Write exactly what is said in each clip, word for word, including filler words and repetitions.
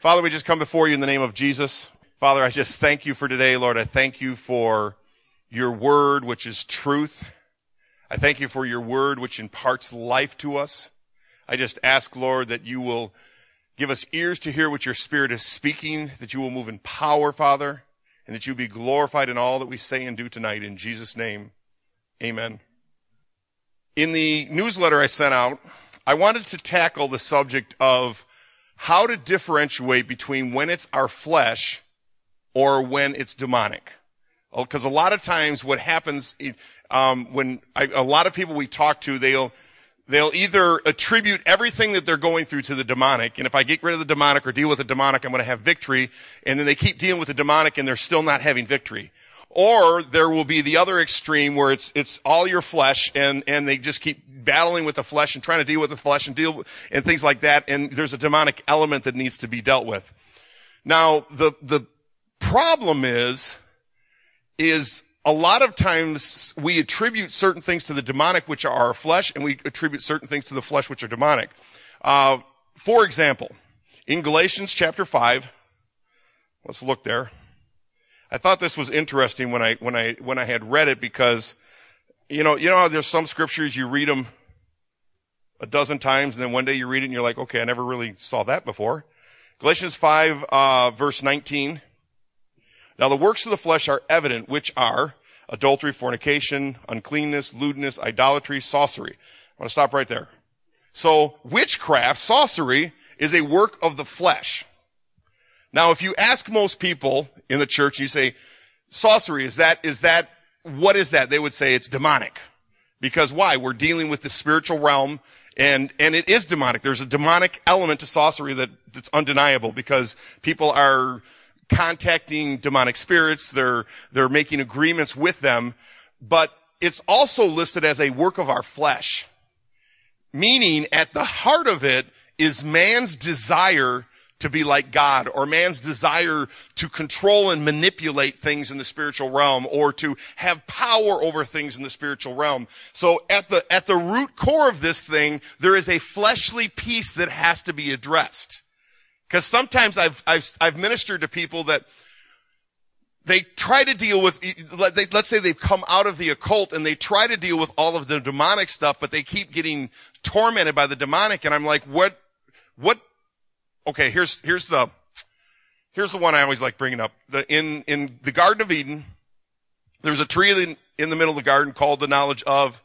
Father, we just come before you in the name of Jesus. Father, I just thank you for today, Lord. I thank you for your word, which is truth. I thank you for your word, which imparts life to us. I just ask, Lord, that you will give us ears to hear what your Spirit is speaking, that you will move in power, Father, and that you be glorified in all that we say and do tonight. In Jesus' name, amen. In the newsletter I sent out, I wanted to tackle the subject of how to differentiate between when it's our flesh or when it's demonic. Because a lot of times what happens um, when I, a lot of people we talk to, they'll they'll either attribute everything that they're going through to the demonic, and if I get rid of the demonic or deal with the demonic, I'm going to have victory, and then they keep dealing with the demonic and they're still not having victory. Or there will be the other extreme where it's it's all your flesh, and and they just keep battling with the flesh and trying to deal with the flesh and deal with, and things like that, and there's a demonic element that needs to be dealt with. Now, the the problem is is a lot of times we attribute certain things to the demonic, which are our flesh, and we attribute certain things to the flesh, which are demonic. Uh, for example, in Galatians chapter five, let's look there. I thought this was interesting when I when I when I had read it, because you know you know how there's some scriptures you read them a dozen times and then one day you read it and you're like, okay, I never really saw that before. Galatians five uh, verse nineteen. Now the works of the flesh are evident, which are adultery, fornication, uncleanness, lewdness, idolatry, sorcery. I want to stop right there. So witchcraft, sorcery, is a work of the flesh. Now, if you ask most people in the church, you say, sorcery, is that, is that, what is that? They would say it's demonic. Because why? We're dealing with the spiritual realm, and, and it is demonic. There's a demonic element to sorcery that, that's undeniable, because people are contacting demonic spirits. They're, they're making agreements with them. But it's also listed as a work of our flesh. Meaning, at the heart of it is man's desire to be like God, or man's desire to control and manipulate things in the spiritual realm, or to have power over things in the spiritual realm. So at the, at the root core of this thing, there is a fleshly piece that has to be addressed. Because sometimes I've, I've, I've ministered to people that they try to deal with, let's say they've come out of the occult and they try to deal with all of the demonic stuff, but they keep getting tormented by the demonic. And I'm like, what, what, Okay, here's, here's the, here's the one I always like bringing up. The, in, in the Garden of Eden, there's a tree in, in the middle of the garden called the knowledge of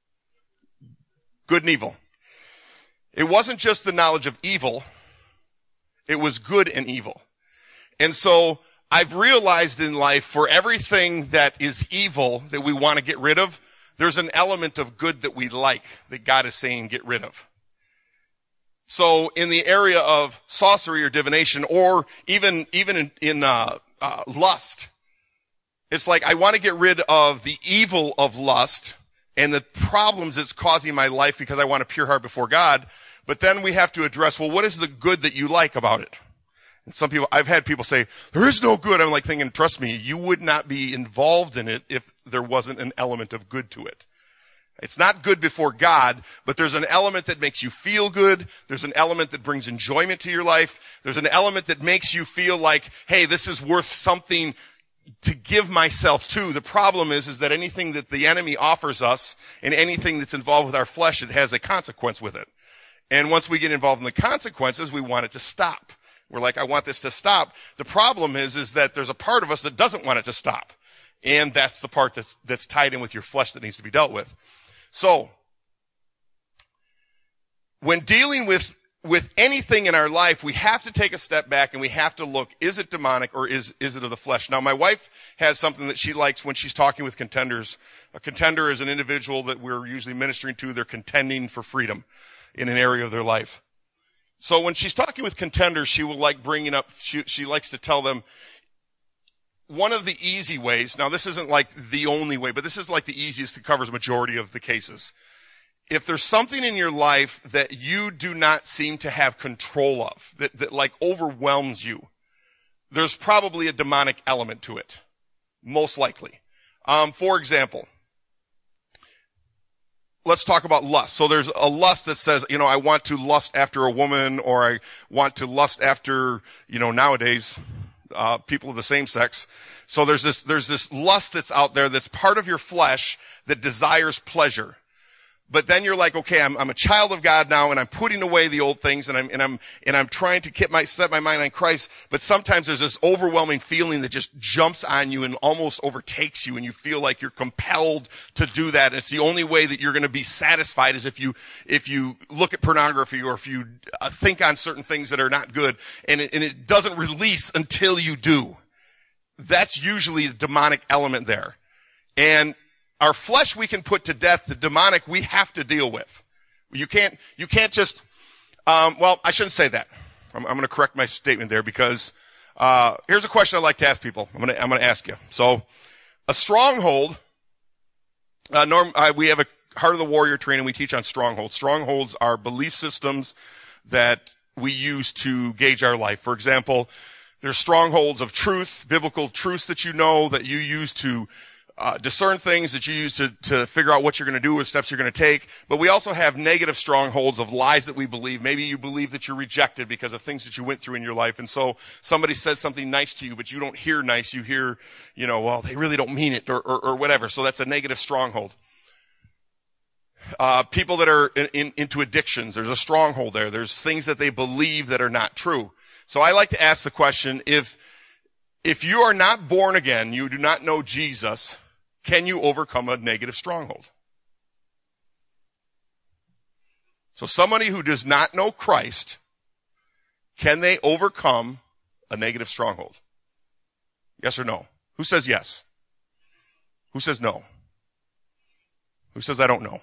good and evil. It wasn't just the knowledge of evil. It was good and evil. And so I've realized in life, for everything that is evil that we want to get rid of, there's an element of good that we like, that God is saying get rid of. So in the area of sorcery or divination, or even even in, in uh, uh, lust, it's like I want to get rid of the evil of lust and the problems it's causing my life, because I want a pure heart before God. But then we have to address, well, what is the good that you like about it? And some people, I've had people say, there is no good. I'm like thinking, trust me, you would not be involved in it if there wasn't an element of good to it. It's not good before God, but there's an element that makes you feel good. There's an element that brings enjoyment to your life. There's an element that makes you feel like, hey, this is worth something to give myself to. The problem is, is that anything that the enemy offers us and anything that's involved with our flesh, it has a consequence with it. And once we get involved in the consequences, we want it to stop. We're like, I want this to stop. The problem is, is that there's a part of us that doesn't want it to stop. And that's the part that's, that's tied in with your flesh that needs to be dealt with. So, when dealing with, with anything in our life, we have to take a step back and we have to look, is it demonic or is, is it of the flesh? Now, my wife has something that she likes when she's talking with contenders. A contender is an individual that we're usually ministering to. They're contending for freedom in an area of their life. So when she's talking with contenders, she will like bringing up, she, she likes to tell them, one of the easy ways, now this isn't like the only way, but this is like the easiest that covers majority of the cases. If there's something in your life that you do not seem to have control of, that, that like overwhelms you, there's probably a demonic element to it. Most likely. Um, for example, let's talk about lust. So there's a lust that says, you know, I want to lust after a woman, or I want to lust after, you know, nowadays, uh, people of the same sex. So there's this, there's this lust that's out there that's part of your flesh that desires pleasure. But then you're like, okay, I'm, I'm a child of God now, and I'm putting away the old things, and I'm, and I'm, and I'm trying to keep my, set my mind on Christ. But sometimes there's this overwhelming feeling that just jumps on you and almost overtakes you, and you feel like you're compelled to do that. And it's the only way that you're going to be satisfied is if you, if you look at pornography, or if you uh, think on certain things that are not good, and it, and it doesn't release until you do. That's usually a demonic element there. And our flesh we can put to death. The demonic we have to deal with. You can't, you can't just, um, well, I shouldn't say that. I'm, I'm going to correct my statement there, because, uh, here's a question I like to ask people. I'm going to, I'm going to ask you. So, a stronghold, uh, norm, uh, we have a Heart of the Warrior training. We teach on strongholds. Strongholds are belief systems that we use to gauge our life. For example, there's strongholds of truth, biblical truths that you know, that you use to Uh, discern things, that you use to, to figure out what you're going to do, what steps you're going to take. But we also have negative strongholds of lies that we believe. Maybe you believe that you're rejected because of things that you went through in your life. And so somebody says something nice to you, but you don't hear nice. You hear, you know, well, they really don't mean it, or, or, or whatever. So that's a negative stronghold. Uh, people that are in, in, into addictions, there's a stronghold there. There's things that they believe that are not true. So I like to ask the question, if, if you are not born again, you do not know Jesus, can you overcome a negative stronghold? So somebody who does not know Christ, can they overcome a negative stronghold? Yes or no? Who says yes? Who says no? Who says I don't know?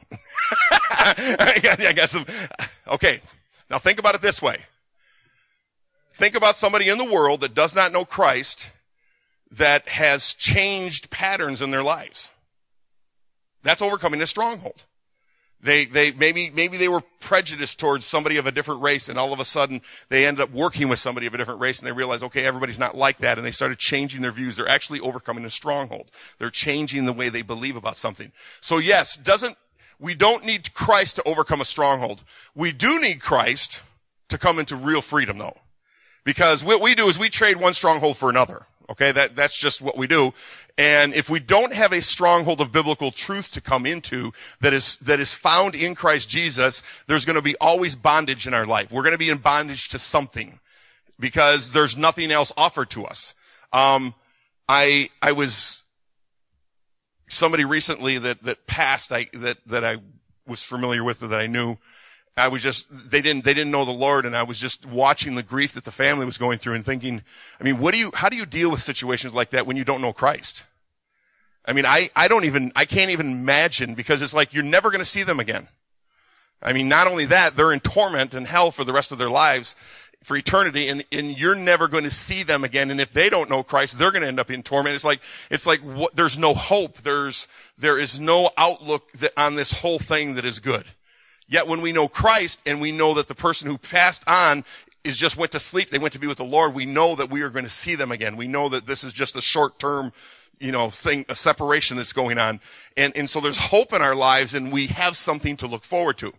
I got, I got some. Okay, now think about it this way. Think about somebody in the world that does not know Christ, that has changed patterns in their lives. That's overcoming a stronghold. They, they, maybe, maybe they were prejudiced towards somebody of a different race, and all of a sudden they ended up working with somebody of a different race, and they realized, okay, everybody's not like that, and they started changing their views. They're actually overcoming a stronghold. They're changing the way they believe about something. So yes, doesn't, we don't need Christ to overcome a stronghold. We do need Christ to come into real freedom, though. Because what we do is we trade one stronghold for another. Okay, that, that's just what we do. And if we don't have a stronghold of biblical truth to come into that is, that is found in Christ Jesus, there's going to be always bondage in our life. We're going to be in bondage to something because there's nothing else offered to us. Um, I, I was, somebody recently that, that passed, I, that, that I was familiar with, or that I knew, I was just, they didn't, they didn't know the Lord, and I was just watching the grief that the family was going through and thinking, I mean, what do you, how do you deal with situations like that when you don't know Christ? I mean, I, I don't even, I can't even imagine, because it's like you're never going to see them again. I mean, not only that, they're in torment and hell for the rest of their lives, for eternity, and, and you're never going to see them again. And if they don't know Christ, they're going to end up in torment. It's like, it's like what, there's no hope. There's, there is no outlook that, on this whole thing that is good. Yet when we know Christ, and we know that the person who passed on is just went to sleep, they went to be with the Lord, we know that we are going to see them again. We know that this is just a short-term, you know, thing, a separation that's going on. And, and so there's hope in our lives, and we have something to look forward to.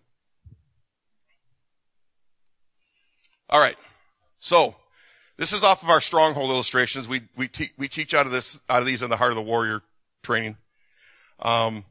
All right. So this is off of our stronghold illustrations. We, we, te- we teach out of this, out of these in the Heart of the Warrior training. Um,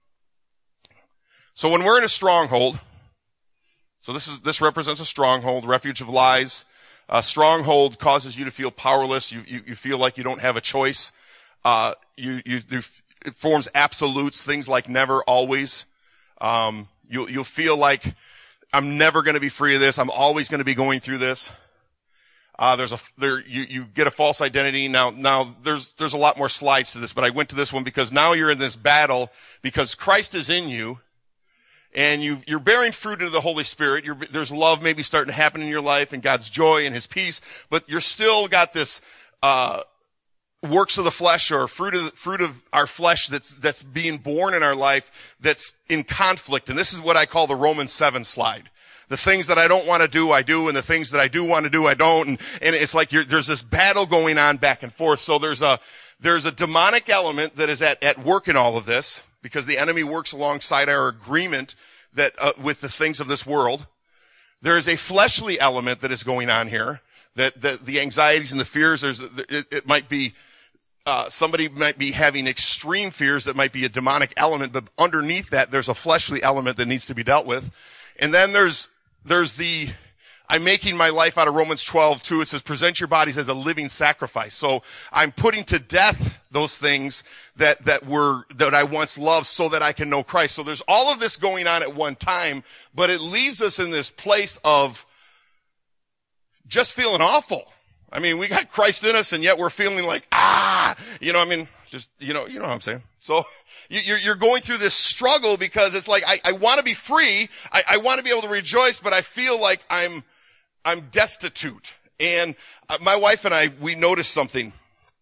So when we're in a stronghold, so this is, this represents a stronghold, refuge of lies. A stronghold causes you to feel powerless. You, you, you feel like you don't have a choice. Uh, you, you, it forms absolutes, things like never, always. Um, you'll, you'll feel like I'm never going to be free of this. I'm always going to be going through this. Uh, there's a, there, you, you get a false identity. Now, now there's, there's a lot more slides to this, but I went to this one because now you're in this battle because Christ is in you. And you, you're bearing fruit of the Holy Spirit. You're, there's love maybe starting to happen in your life, and God's joy and His peace. But you're still got this uh works of the flesh, or fruit of fruit of our flesh that's that's being born in our life, that's in conflict. And this is what I call the Romans seven slide. The things that I don't want to do, I do, and the things that I do want to do, I don't. And, and it's like you're, there's this battle going on back and forth. So there's a there's a demonic element that is at at work in all of this. because the enemy works alongside our agreement that uh, with the things of this world. There is a fleshly element that is going on here, that, that the anxieties and the fears, there's, it, it might be, uh, somebody might be having extreme fears that might be a demonic element, but underneath that, there's a fleshly element that needs to be dealt with. And then there's, there's the, I'm making my life out of Romans twelve two. It says, present your bodies as a living sacrifice. So I'm putting to death those things that, that were, that I once loved so that I can know Christ. So there's all of this going on at one time, but it leaves us in this place of just feeling awful. I mean, we got Christ in us and yet we're feeling like, ah, you know, I mean, just, you know, you know what I'm saying? So you're, you're going through this struggle because it's like, I, I want to be free. I, I want to be able to rejoice, but I feel like I'm, I'm destitute. And my wife and I, we noticed something.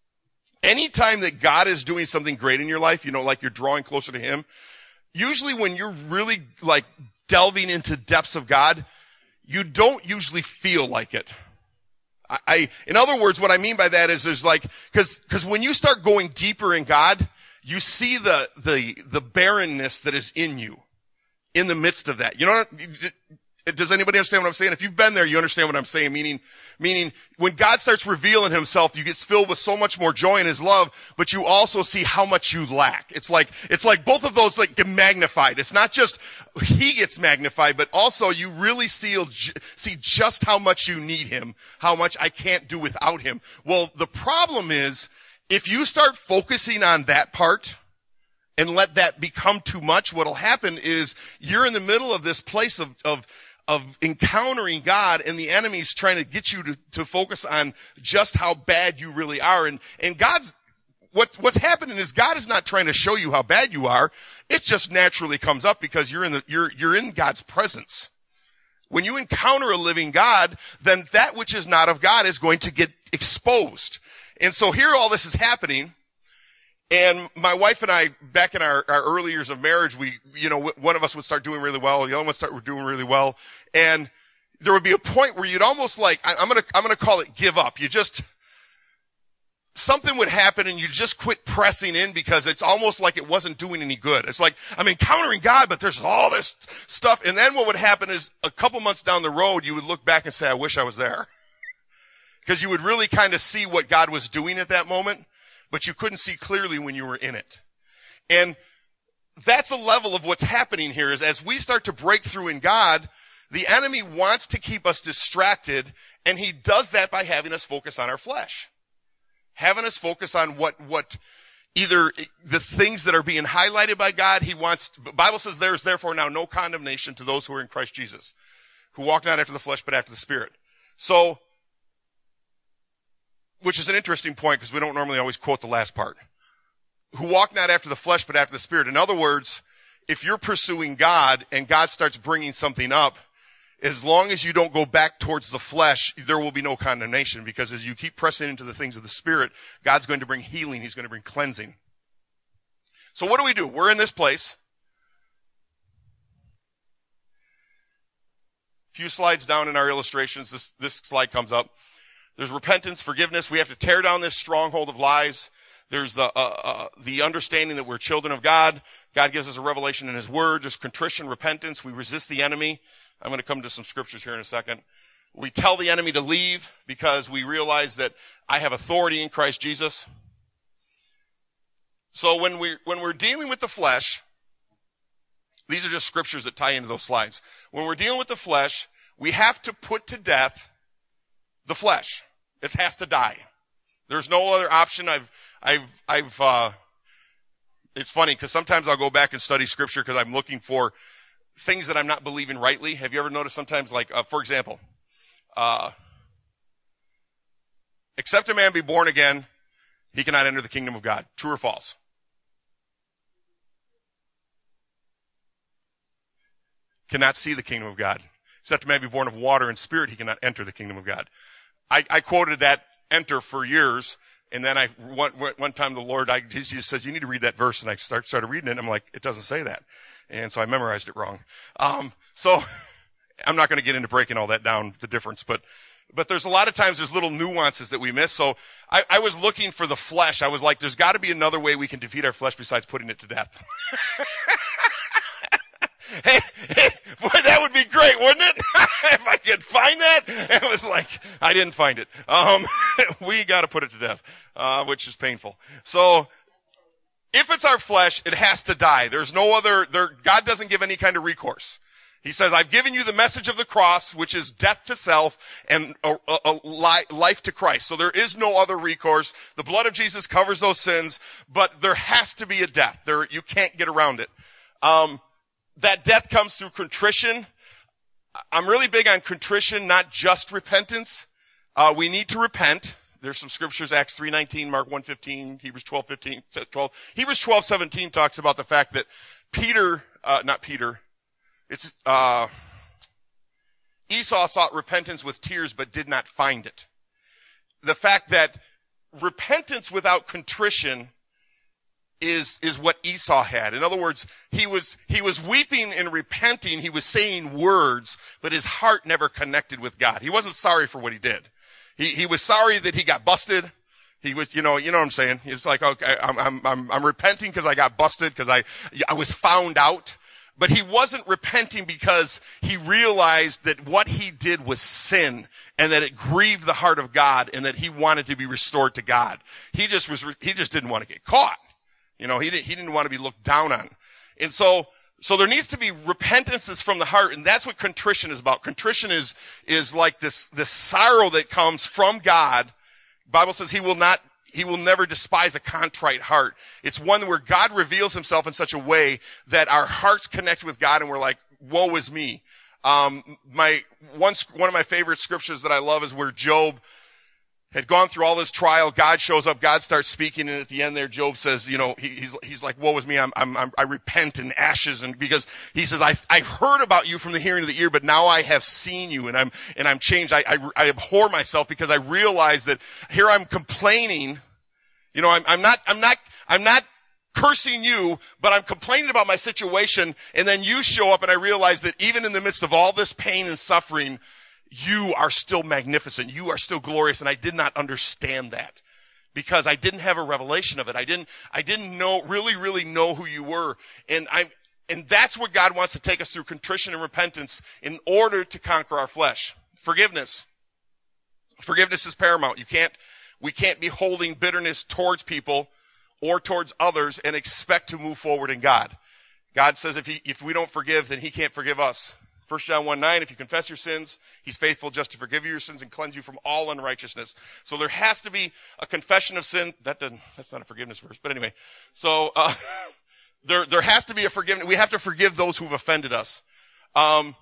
Anytime that God is doing something great in your life, you know, like you're drawing closer to Him, usually when you're really like delving into depths of God, you don't usually feel like it. I, I in other words, what I mean by that is there's like, cause, cause when you start going deeper in God, you see the, the, the barrenness that is in you in the midst of that. You know, does anybody understand what I'm saying? If you've been there, you understand what I'm saying. Meaning, meaning when God starts revealing Himself, you get filled with so much more joy in His love, but you also see how much you lack. It's like, it's like both of those like get magnified. It's not just He gets magnified, but also you really see, see just how much you need Him, how much I can't do without Him. Well, the problem is if you start focusing on that part, and let that become too much, what'll happen is you're in the middle of this place of, of, of encountering God, and the enemy's trying to get you to, to focus on just how bad you really are. And, and God's, what's, what's happening is God is not trying to show you how bad you are. It just naturally comes up because you're in the, you're, you're in God's presence. When you encounter a living God, then that which is not of God is going to get exposed. And so here all this is happening. And my wife and I, back in our, our early years of marriage, we, you know, one of us would start doing really well, the other one would start doing really well. And there would be a point where you'd almost like, I, I'm gonna, I'm gonna call it give up. You just, something would happen and you just quit pressing in because it's almost like it wasn't doing any good. It's like, I'm encountering God, but there's all this stuff. And then what would happen is a couple months down the road, you would look back and say, I wish I was there. Because you would really kind of see what God was doing at that moment, but you couldn't see clearly when you were in it. And that's a level of what's happening here is as we start to break through in God, the enemy wants to keep us distracted, and he does that by having us focus on our flesh. Having us focus on what, what either the things that are being highlighted by God, he wants, the Bible says there is therefore now no condemnation to those who are in Christ Jesus, who walk not after the flesh, but after the Spirit. So, which is an interesting point because we don't normally always quote the last part. Who walk not after the flesh, but after the Spirit. In other words, if you're pursuing God and God starts bringing something up, as long as you don't go back towards the flesh, there will be no condemnation, because as you keep pressing into the things of the Spirit, God's going to bring healing. He's going to bring cleansing. So what do we do? We're in this place. A few slides down in our illustrations, this, this slide comes up. There's repentance, forgiveness. We have to tear down this stronghold of lies. There's the, uh, uh, the understanding that we're children of God. God gives us a revelation in His Word. There's contrition, repentance. We resist the enemy. I'm going to come to some scriptures here in a second. We tell the enemy to leave because we realize that I have authority in Christ Jesus. So when we, when we're dealing with the flesh, these are just scriptures that tie into those slides. When we're dealing with the flesh, we have to put to death the flesh. It has to die. There's no other option. I've, I've, I've, uh, it's funny because sometimes I'll go back and study scripture because I'm looking for things that I'm not believing rightly. Have you ever noticed sometimes, like, uh, for example, uh, except a man be born again, he cannot enter the kingdom of God. True or false? Cannot see the kingdom of God. Except a man be born of water and spirit, he cannot enter the kingdom of God. I, I quoted that enter for years, and then I one, one time the Lord, I, he just says, you need to read that verse, and I start, started reading it, and I'm like, it doesn't say that. And so I memorized it wrong. Um, so I'm not going to get into breaking all that down, the difference, but but there's a lot of times there's little nuances that we miss. So I, I was looking for the flesh. I was like, there's got to be another way we can defeat our flesh besides putting it to death. Hey, hey, boy, that would be great, wouldn't it? If I could find that. It was like, I didn't find it. Um, we got to put it to death, uh, which is painful. So, if it's our flesh, it has to die. There's no other, there, God doesn't give any kind of recourse. He says, I've given you the message of the cross, which is death to self and a, a, a li- life to Christ. So there is no other recourse. The blood of Jesus covers those sins, but there has to be a death. There, you can't get around it. Um, that death comes through contrition. I'm really big on contrition, not just repentance. Uh, we need to repent. There's some scriptures, Acts three nineteen, Mark one fifteen, Hebrews twelve fifteen, twelve. Hebrews twelve seventeen talks about the fact that Peter, uh, not Peter, it's, uh, Esau sought repentance with tears but did not find it. The fact that repentance without contrition is, is what Esau had. In other words, he was, he was weeping and repenting. He was saying words, but his heart never connected with God. He wasn't sorry for what he did. He, he was sorry that he got busted. He was, you know, you know what I'm saying? He's like, okay, I'm, I'm, I'm, I'm repenting because I got busted, because I, I was found out. But he wasn't repenting because he realized that what he did was sin and that it grieved the heart of God and that he wanted to be restored to God. He just was, he just didn't want to get caught. You know, he didn't, he didn't want to be looked down on. And so, so there needs to be repentance that's from the heart, and that's what contrition is about. Contrition is, is like this, this sorrow that comes from God. The Bible says he will not, he will never despise a contrite heart. It's one where God reveals himself in such a way that our hearts connect with God and we're like, woe is me. Um, my, one, one of my favorite scriptures that I love is where Job had gone through all this trial. God shows up. God starts speaking. And at the end there, Job says, you know, he, he's, he's like, woe is me. I'm, I'm, I'm, I repent in ashes. And because he says, I, I've heard about you from the hearing of the ear, but now I have seen you and I'm, and I'm changed. I, I, I abhor myself because I realize that here I'm complaining. You know, I'm, I'm not, I'm not, I'm not cursing you, but I'm complaining about my situation. And then you show up and I realize that even in the midst of all this pain and suffering, you are still magnificent. You are still glorious. And I did not understand that because I didn't have a revelation of it. I didn't, I didn't know, really, really know who you were. And I'm, and that's what God wants to take us through, contrition and repentance, in order to conquer our flesh. Forgiveness. Forgiveness is paramount. You can't, we can't be holding bitterness towards people or towards others and expect to move forward in God. God says if he, if we don't forgive, then he can't forgive us. First John one nine, if you confess your sins, he's faithful just to forgive you your sins and cleanse you from all unrighteousness. So there has to be a confession of sin. That doesn't, that's not a forgiveness verse, but anyway. So, uh, there, there has to be a forgiveness. We have to forgive those who've offended us. Um,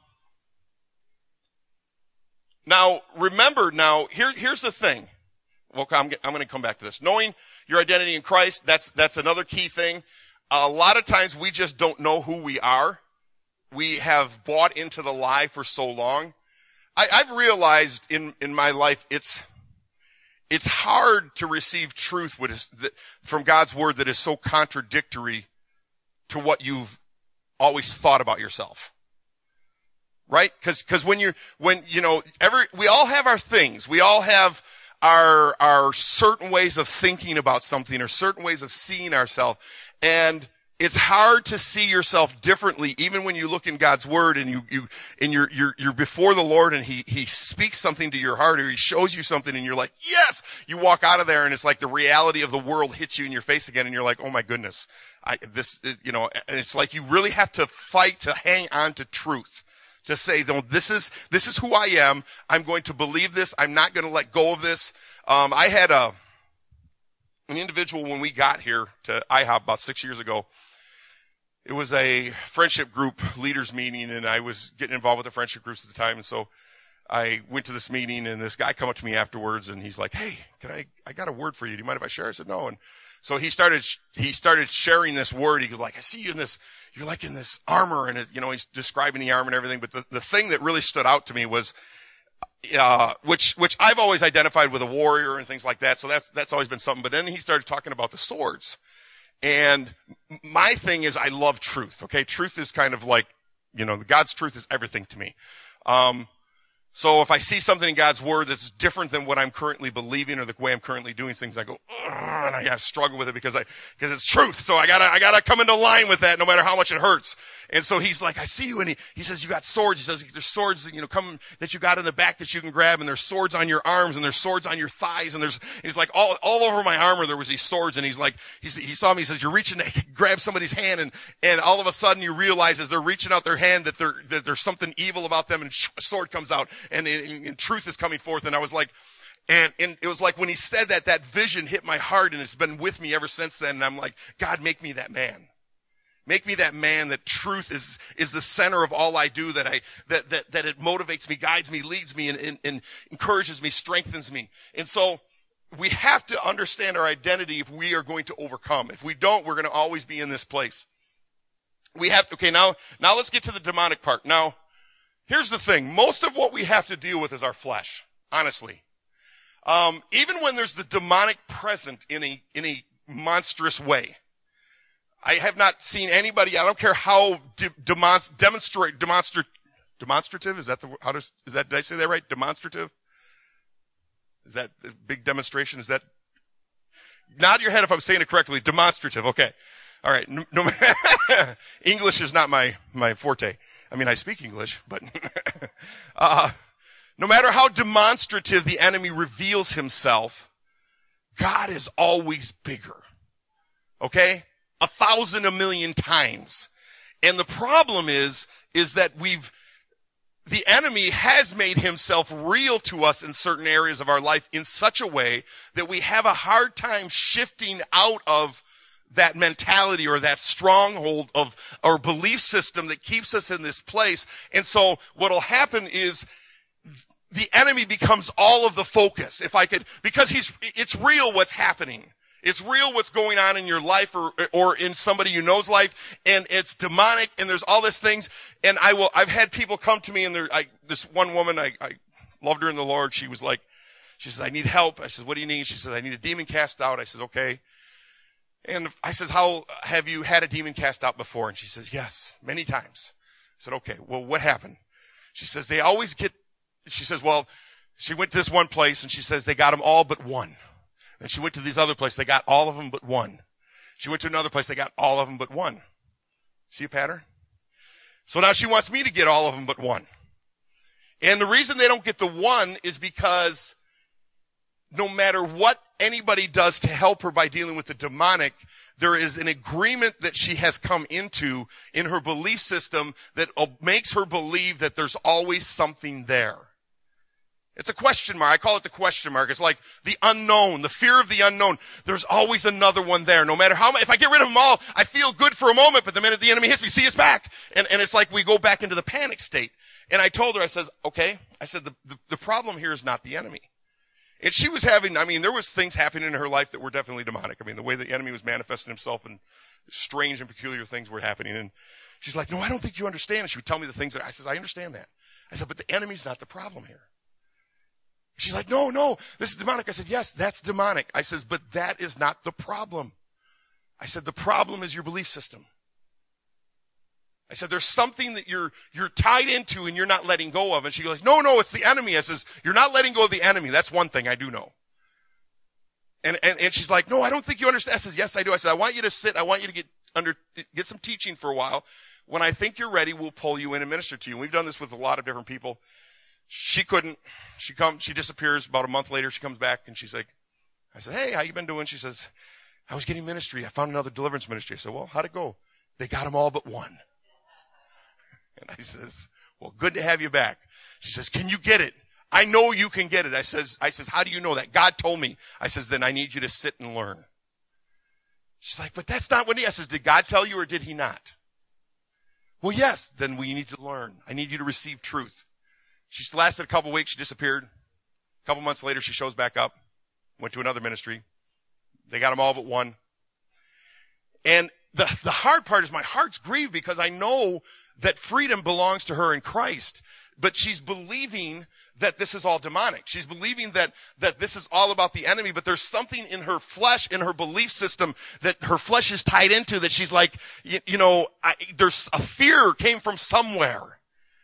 now, remember now, here, here's the thing. Well, I'm, I'm going to come back to this. Knowing your identity in Christ, that's, that's another key thing. A lot of times we just don't know who we are. We have bought into the lie for so long. I, I've realized in, in my life, it's, it's hard to receive truth what is, that, from God's word that is so contradictory to what you've always thought about yourself. Right? Cause, cause when you're, when, you know, every, we all have our things. We all have our, our certain ways of thinking about something or certain ways of seeing ourselves. And it's hard to see yourself differently, even when you look in God's word and you, you, and you're, you're, you're before the Lord and he, he speaks something to your heart or he shows you something and you're like, yes, you walk out of there and it's like the reality of the world hits you in your face again and you're like, oh my goodness, I, this, you know, and it's like you really have to fight to hang on to truth. To say, no, this is, this is who I am. I'm going to believe this. I'm not going to let go of this. Um, I had a, an individual when we got here to I hop about six years ago. It was a friendship group leaders meeting and I was getting involved with the friendship groups at the time. And so I went to this meeting and this guy come up to me afterwards and he's like, hey, can I, I got a word for you. Do you mind if I share? I said, no. And so he started, he started sharing this word. He was like, I see you in this, you're like in this armor and it, you know, he's describing the armor and everything. But the, the thing that really stood out to me was, uh, which, which I've always identified with a warrior and things like that. So that's, that's always been something. But then he started talking about the swords. And my thing is I love truth. Okay. Truth is kind of like, you know, God's truth is everything to me. Um, So if I see something in God's word that's different than what I'm currently believing or the way I'm currently doing things, I go, and I gotta struggle with it because I, because it's truth. So I gotta, I gotta come into line with that no matter how much it hurts. And so he's like, I see you. And he, he says, you got swords. He says, there's swords, you know, come that you got in the back that you can grab. And there's swords on your arms and there's swords on your thighs. And there's, and he's like, all, all over my armor, there was these swords. And he's like, he's, he saw me, he says, you're reaching to grab somebody's hand. And, and all of a sudden you realize as they're reaching out their hand that there, that there's something evil about them. And a sword comes out and, and, and truth is coming forth. And I was like, And, and it was like when he said that, that vision hit my heart and it's been with me ever since then. And I'm like, God, make me that man. Make me that man that truth is, is the center of all I do, that I, that, that, that it motivates me, guides me, leads me, and, and, and encourages me, strengthens me. And so we have to understand our identity if we are going to overcome. If we don't, we're going to always be in this place. We have, okay, now, now let's get to the demonic part. Now, here's the thing. Most of what we have to deal with is our flesh, honestly. Um, even when there's the demonic present in a, in a monstrous way. I have not seen anybody, I don't care how de- demonst- demonstrate, demonstra- demonstrative, is that the, how does, is that, did I say that right? Demonstrative? Is that a big demonstration? Is that, nod your head if I'm saying it correctly, demonstrative, okay. All right, no, no, English is not my, my forte. I mean, I speak English, but, uh, no matter how demonstrative the enemy reveals himself, God is always bigger. Okay? A thousand, a million times. And the problem is, is that we've, the enemy has made himself real to us in certain areas of our life in such a way that we have a hard time shifting out of that mentality or that stronghold of our belief system that keeps us in this place. And so what'll happen is the enemy becomes all of the focus. If I could, because he's, it's real what's happening. It's real what's going on in your life or, or in somebody you know's life, and it's demonic, and there's all these things. And I will, I've had people come to me, and they're, I, this one woman, I, I loved her in the Lord. She was like, she says, I need help. I said, what do you need? She says, I need a demon cast out. I says, okay. And I says, how have you had a demon cast out before? And she says, yes, many times. I said, okay, well, what happened? She says, they always get, she says, well, she went to this one place, and she says, they got them all but one. And she went to these other places. They got all of them but one. She went to another place. They got all of them but one. See a pattern? So now she wants me to get all of them but one. And the reason they don't get the one is because no matter what anybody does to help her by dealing with the demonic, there is an agreement that she has come into in her belief system that makes her believe that there's always something there. It's a question mark. I call it the question mark. It's like the unknown, the fear of the unknown. There's always another one there. No matter how much, if I get rid of them all, I feel good for a moment, but the minute the enemy hits me, see, it's back. And, and it's like we go back into the panic state. And I told her, I says, okay. I said, the, the, the problem here is not the enemy. And she was having, I mean, there was things happening in her life that were definitely demonic. I mean, the way the enemy was manifesting himself and strange and peculiar things were happening. And she's like, no, I don't think you understand. And she would tell me the things that I says, I understand that. I said, but the enemy's not the problem here. She's like, no, no, this is demonic. I said, yes, that's demonic. I says, but that is not the problem. I said, the problem is your belief system. I said, there's something that you're, you're tied into and you're not letting go of. And she goes, no, no, it's the enemy. I says, you're not letting go of the enemy. That's one thing I do know. And, and, and she's like, no, I don't think you understand. I says, yes, I do. I said, I want you to sit. I want you to get under, get some teaching for a while. When I think you're ready, we'll pull you in and minister to you. And we've done this with a lot of different people. She couldn't. She comes, she disappears. About a month later, she comes back and she's like, I said, hey, how you been doing? She says, I was getting ministry. I found another deliverance ministry. I said, well, how'd it go? They got them all but one. And I says, well, good to have you back. She says, can you get it? I know you can get it. I says, I says, how do you know that? God told me. I says, then I need you to sit and learn. She's like, but that's not what he, I says, did God tell you or did he not? Well, yes, then we need to learn. I need you to receive truth. She lasted a couple weeks. She disappeared. A couple months later, she shows back up. Went to another ministry. They got them all but one. And the, the hard part is my heart's grieved because I know that freedom belongs to her in Christ. But she's believing that this is all demonic. She's believing that, that this is all about the enemy. But there's something in her flesh, in her belief system, that her flesh is tied into that she's like, you, you know, I, there's a fear came from somewhere.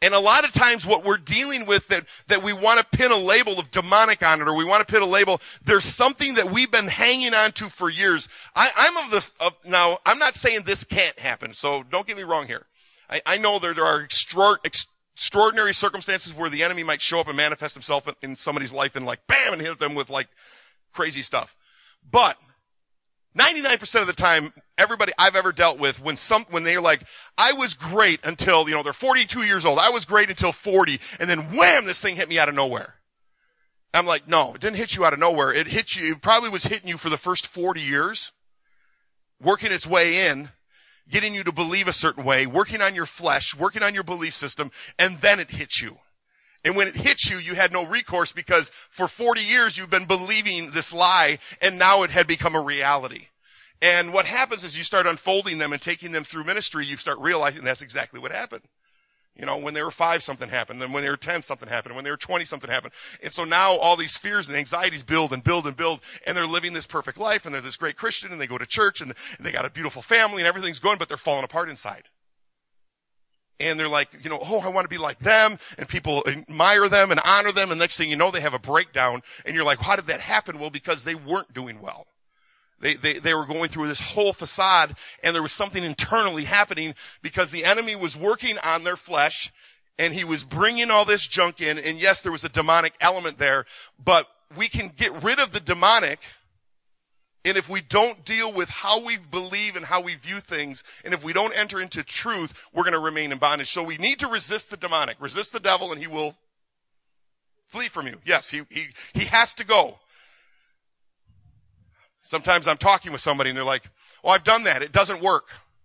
And a lot of times what we're dealing with that, that we want to pin a label of demonic on it, or we want to pin a label, there's something that we've been hanging on to for years. I, I'm of the, of, now, I'm not saying this can't happen, so don't get me wrong here. I, I know there, there are extra, ex, extraordinary circumstances where the enemy might show up and manifest himself in, in somebody's life and like, bam, and hit them with like crazy stuff. But ninety-nine percent of the time, everybody I've ever dealt with, when some, when they're like, I was great until, you know, they're forty-two years old. I was great until forty, and then wham, this thing hit me out of nowhere. I'm like, no, it didn't hit you out of nowhere. It hit you, it probably was hitting you for the first forty years, working its way in, getting you to believe a certain way, working on your flesh, working on your belief system, and then it hits you. And when it hits you, you had no recourse because for forty years you've been believing this lie, and now it had become a reality. And what happens is you start unfolding them and taking them through ministry, you start realizing that's exactly what happened. You know, when they were five, something happened. Then when they were ten, something happened. When they were twenty, something happened. And so now all these fears and anxieties build and build and build, and they're living this perfect life, and they're this great Christian, and they go to church, and, and they got a beautiful family, and everything's going, but they're falling apart inside. And they're like, you know, oh, I want to be like them, and people admire them and honor them, and next thing you know, they have a breakdown, and you're like, how did that happen? Well, because they weren't doing well. They, they, they were going through this whole facade, and there was something internally happening because the enemy was working on their flesh, and he was bringing all this junk in, and yes, there was a demonic element there, but we can get rid of the demonic. And if we don't deal with how we believe and how we view things, and if we don't enter into truth, we're going to remain in bondage. So we need to resist the demonic. Resist the devil, and he will flee from you. Yes, he, he, he has to go. Sometimes I'm talking with somebody, and they're like, oh, I've done that. It doesn't work.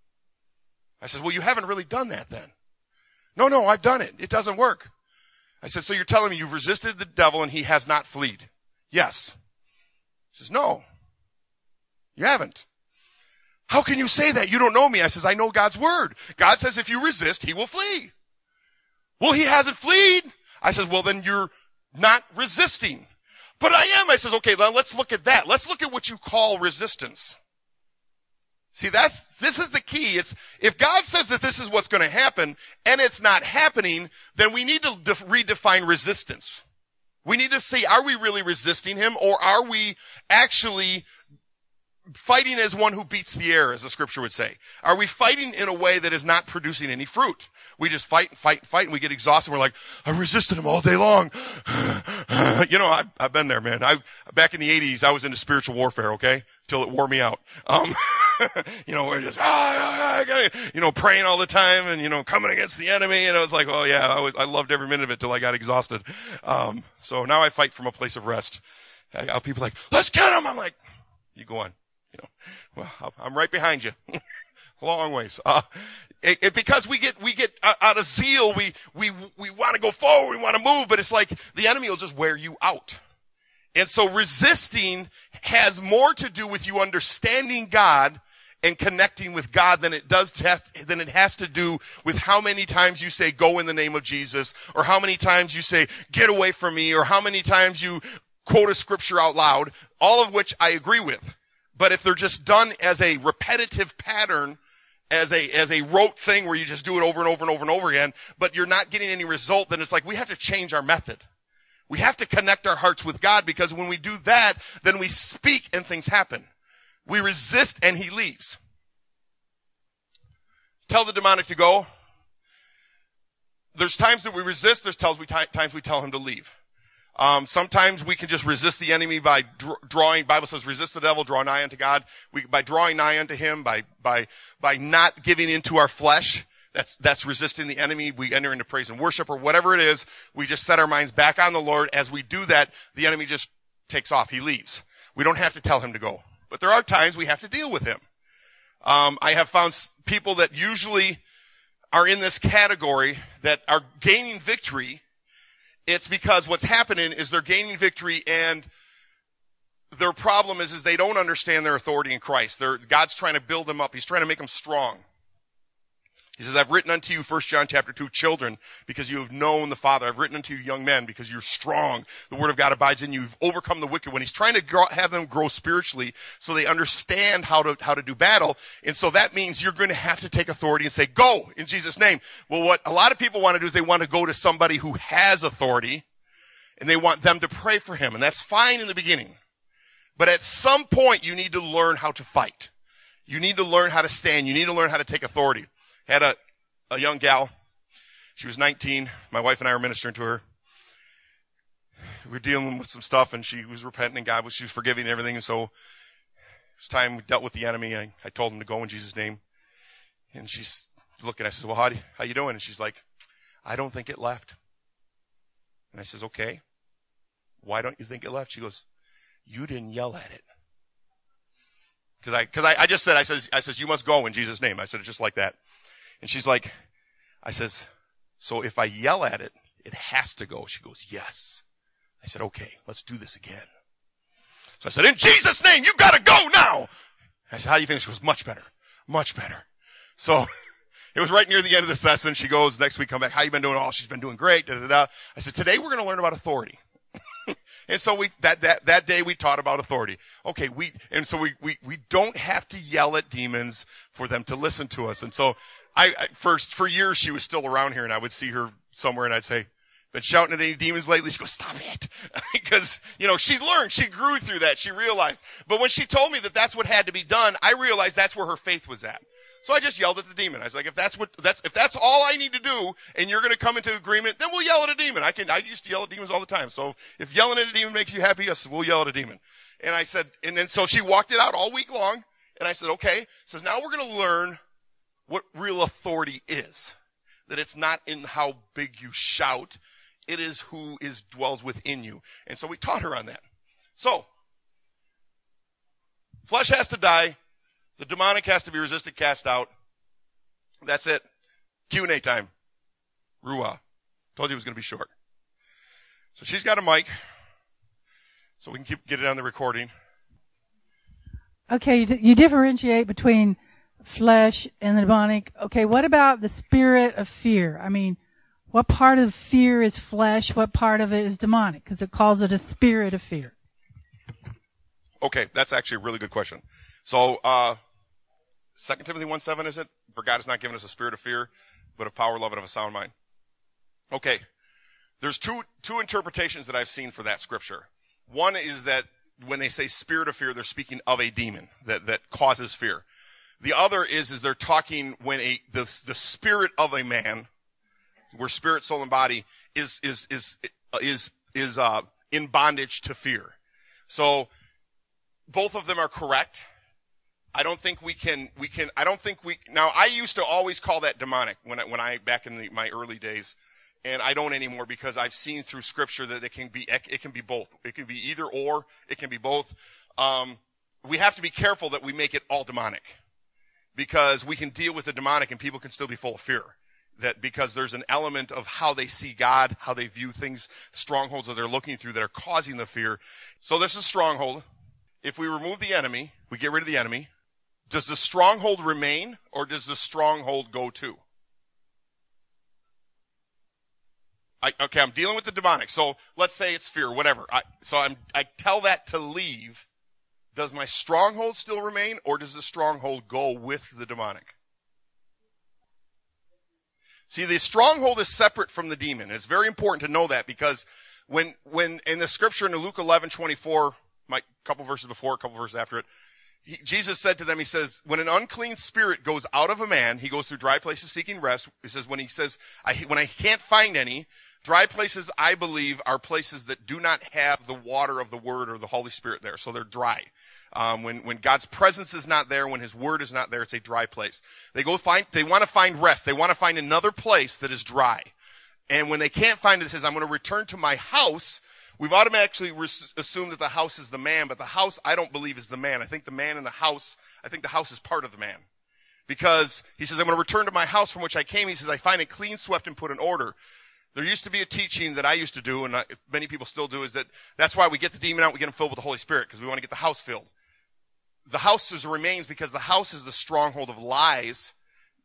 I said, well, you haven't really done that then. No, no, I've done it. It doesn't work. I said, so you're telling me you've resisted the devil, and he has not fled? Yes. He says, no. You haven't. How can you say that? You don't know me. I says, I know God's word. God says if you resist, he will flee. Well, he hasn't fled. I says, well, then you're not resisting. But I am. I says, okay, then let's look at that. Let's look at what you call resistance. See, that's, this is the key. It's, if God says that this is what's going to happen and it's not happening, then we need to def- redefine resistance. We need to see, are we really resisting him, or are we actually fighting as one who beats the air, as the scripture would say? Are we fighting in a way that is not producing any fruit? We just fight and fight and fight, and we get exhausted. And we're like, I resisted him all day long. You know, I've, I've been there, man. I, back in the eighties, I was into spiritual warfare, okay? Till it wore me out. Um, you know, we're just, ah, ah, ah, you know, praying all the time and, you know, coming against the enemy. And I was like, oh yeah, I, was, I loved every minute of it till I got exhausted. Um, so now I fight from a place of rest. I got people like, let's get him. I'm like, you go on. You know, well, I'm right behind you. Long ways. Uh, it, it, because we get, we get out of zeal, we, we, we want to go forward, we want to move, but it's like the enemy will just wear you out. And so resisting has more to do with you understanding God and connecting with God than it does test, than it has to do with how many times you say, go in the name of Jesus, or how many times you say, get away from me, or how many times you quote a scripture out loud, all of which I agree with. But if they're just done as a repetitive pattern, as a, as a rote thing where you just do it over and over and over and over again, but you're not getting any result, then it's like we have to change our method. We have to connect our hearts with God, because when we do that, then we speak and things happen. We resist and he leaves. Tell the demonic to go. There's times that we resist. There's times we, times we tell him to leave. Um, sometimes we can just resist the enemy by dr- drawing, Bible says, resist the devil, draw nigh unto God. We, by drawing nigh unto him, by, by, by not giving into our flesh. That's, that's resisting the enemy. We enter into praise and worship, or whatever it is. We just set our minds back on the Lord. As we do that, the enemy just takes off. He leaves. We don't have to tell him to go. But there are times we have to deal with him. Um, I have found people that usually are in this category that are gaining victory. It's because what's happening is they're gaining victory, and their problem is, is they don't understand their authority in Christ. They're, God's trying to build them up. He's trying to make them strong. He says, I've written unto you, First John chapter two, children, because you have known the Father. I've written unto you, young men, because you're strong. The word of God abides in you. You've overcome the wicked one. He's trying to grow, have them grow spiritually so they understand how to, how to do battle. And so that means you're going to have to take authority and say, go in Jesus' name. Well, what a lot of people want to do is they want to go to somebody who has authority and they want them to pray for him. And that's fine in the beginning. But at some point, you need to learn how to fight. You need to learn how to stand. You need to learn how to take authority. Had a, a young gal. She was nineteen. My wife and I were ministering to her. We were dealing with some stuff, and she was repenting, and God was, she was forgiving and everything. And so it was time we dealt with the enemy. I, I told him to go in Jesus' name. And she's looking. I said, well, how, do you, how you doing? And she's like, I don't think it left. And I says, okay. Why don't you think it left? She goes, you didn't yell at it. Because I, cause I, I just said, I says, I says, you must go in Jesus' name. I said it just like that. And she's like, I says, so if I yell at it, it has to go. She goes, yes. I said, okay, let's do this again. So I said, in Jesus' name, you gotta go now. I said, how do you think? She goes, much better, much better. So it was right near the end of the session. She goes, next week, come back. How you been doing? Oh, she's been doing great. Da, da, da. I said, today we're going to learn about authority. And so we, that, that, that day we taught about authority. Okay, we, and so we, we, we don't have to yell at demons for them to listen to us. And so I, I first, for years she was still around here and I would see her somewhere and I'd say, been shouting at any demons lately? She goes, stop it. Because, you know, she learned, she grew through that, she realized. But when she told me that that's what had to be done, I realized that's where her faith was at. So I just yelled at the demon. I was like, if that's what, that's, if that's all I need to do and you're going to come into agreement, then we'll yell at a demon. I can, I used to yell at demons all the time. So if yelling at a demon makes you happy, yes, we'll yell at a demon. And I said, and then so she walked it out all week long. And I said, okay. So now we're going to learn what real authority is. That it's not in how big you shout. It is who is dwells within you. And so we taught her on that. So, flesh has to die. The demonic has to be resisted, cast out. That's it. Q and A time. Ruah. Told you it was going to be short. So she's got a mic. So we can keep get it on the recording. Okay, you, d- you differentiate between flesh and the demonic. Okay, what about the spirit of fear? I mean, what part of fear is flesh? What part of it is demonic? Because it calls it a spirit of fear. Okay, that's actually a really good question. So, uh, Second Timothy one seven, is it? For God has not given us a spirit of fear, but of power, love, and of a sound mind. Okay. There's two, two interpretations that I've seen for that scripture. One is that when they say spirit of fear, they're speaking of a demon that, that causes fear. The other is, is they're talking when a, the, the spirit of a man, where spirit, soul, and body is, is, is, is, is, uh, in bondage to fear. So, both of them are correct. I don't think we can, we can, I don't think we, now I used to always call that demonic when I, when I, back in the, my early days, and I don't anymore because I've seen through scripture that it can be, it can be both. It can be either or, it can be both. Um, we have to be careful that we make it all demonic because we can deal with the demonic and people can still be full of fear. That because there's an element of how they see God, how they view things, strongholds that they're looking through that are causing the fear. So this is stronghold. If we remove the enemy, we get rid of the enemy. Does the stronghold remain, or does the stronghold go too? I, okay, I'm dealing with the demonic. So let's say it's fear, whatever. I, so I'm, I tell that to leave. Does my stronghold still remain, or does the stronghold go with the demonic? See, the stronghold is separate from the demon. It's very important to know that because when, when in the scripture in Luke eleven twenty-four, my couple verses before, a couple verses after it, He, Jesus said to them, he says, when an unclean spirit goes out of a man, he goes through dry places seeking rest. He says, when he says, I, when I can't find any, dry places, I believe, are places that do not have the water of the word or the Holy Spirit there. So they're dry. Um, when, when God's presence is not there, when his word is not there, it's a dry place. They go find, they want to find rest. They want to find another place that is dry. And when they can't find it, it says, I'm going to return to my house. We've automatically res- assumed that the house is the man, but the house I don't believe is the man. I think the man in the house, I think the house is part of the man. Because he says, I'm going to return to my house from which I came. He says, I find it clean, swept, and put in order. There used to be a teaching that I used to do, and I, many people still do, is that that's why we get the demon out, we get him filled with the Holy Spirit, because we want to get the house filled. The house is, remains because the house is the stronghold of lies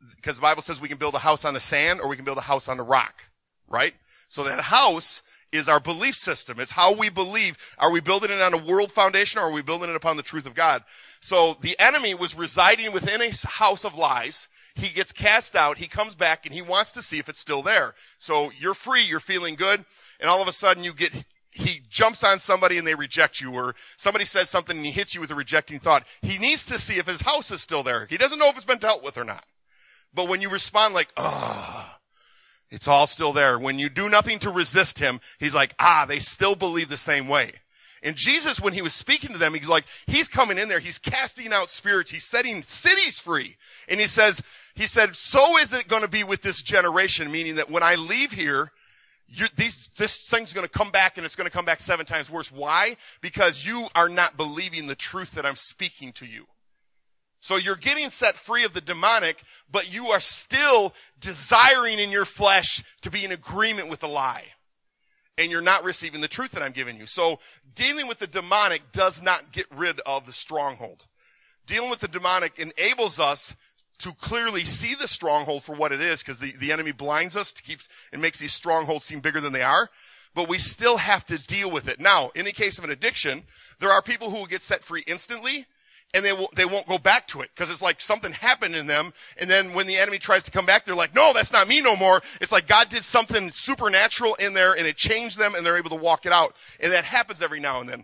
because the Bible says we can build a house on the sand or we can build a house on the rock, right? So that house is our belief system. It's how we believe. Are we building it on a world foundation or are we building it upon the truth of God? So the enemy was residing within a house of lies. He gets cast out. He comes back and he wants to see if it's still there. So you're free. You're feeling good. And all of a sudden you get, he jumps on somebody and they reject you, or somebody says something and he hits you with a rejecting thought. He needs to see if his house is still there. He doesn't know if it's been dealt with or not. But when you respond like, ah, it's all still there. When you do nothing to resist him, he's like, ah, they still believe the same way. And Jesus, when he was speaking to them, he's like, he's coming in there. He's casting out spirits. He's setting cities free. And he says, he said, so is it going to be with this generation, meaning that when I leave here, You're, these, this thing's going to come back, and it's going to come back seven times worse. Why? Because you are not believing the truth that I'm speaking to you. So you're getting set free of the demonic, but you are still desiring in your flesh to be in agreement with the lie. And you're not receiving the truth that I'm giving you. So dealing with the demonic does not get rid of the stronghold. Dealing with the demonic enables us to clearly see the stronghold for what it is, because the, the enemy blinds us to keep and makes these strongholds seem bigger than they are. But we still have to deal with it. Now, in the case of an addiction, there are people who will get set free instantly, and they will, they won't go back to it, because it's like something happened in them, and then when the enemy tries to come back, they're like, no, that's not me no more. It's like God did something supernatural in there, and it changed them, and they're able to walk it out. And that happens every now and then.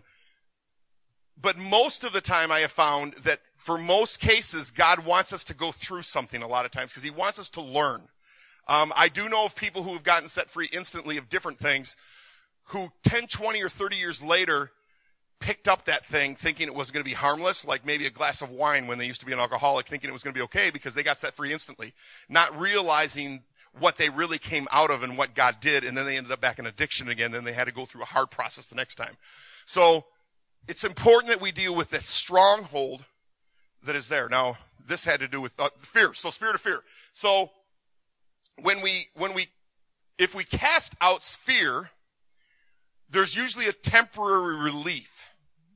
But most of the time I have found that for most cases, God wants us to go through something a lot of times because he wants us to learn. Um, I do know of people who have gotten set free instantly of different things who ten, twenty, or thirty years later picked up that thing thinking it was going to be harmless, like maybe a glass of wine when they used to be an alcoholic, thinking it was going to be okay because they got set free instantly, not realizing what they really came out of and what God did, and then they ended up back in addiction again, then they had to go through a hard process the next time. So it's important that we deal with that stronghold that is there. Now, this had to do with uh, fear. So spirit of fear. So when we, when we, if we cast out fear, there's usually a temporary relief.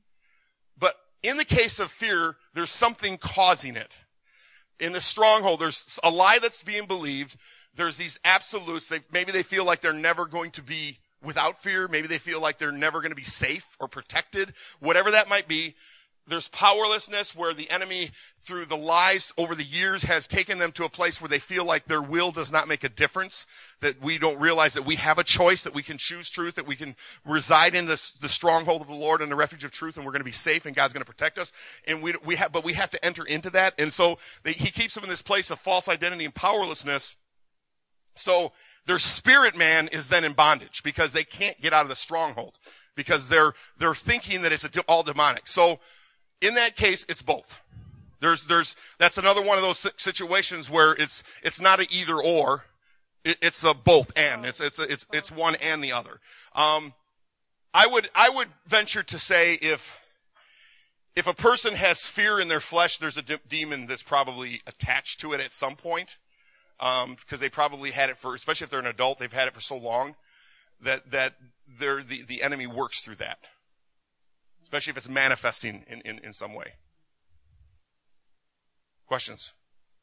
But in the case of fear, there's something causing it. In the stronghold, there's a lie that's being believed. There's these absolutes. They, maybe they feel like they're never going to be without fear. Maybe they feel like they're never going to be safe or protected. Whatever that might be. There's powerlessness where the enemy, through the lies over the years, has taken them to a place where they feel like their will does not make a difference, that we don't realize that we have a choice, that we can choose truth, that we can reside in this, the stronghold of the Lord and the refuge of truth, and we're going to be safe, and God's going to protect us. And we, we have, but we have to enter into that. And so they, he keeps them in this place of false identity and powerlessness. So their spirit man is then in bondage because they can't get out of the stronghold because they're, they're thinking that it's all demonic. So, in that case, it's both. There's, there's, that's another one of those situations where it's, it's not an either or. It, it's a both and. It's, it's, it's, it's one and the other. Um, I would, I would venture to say if, if a person has fear in their flesh, there's a de- demon that's probably attached to it at some point. Um, because they probably had it for, especially if they're an adult, they've had it for so long that, that they're, the, the enemy works through that. Especially if it's manifesting in, in, in some way. Questions?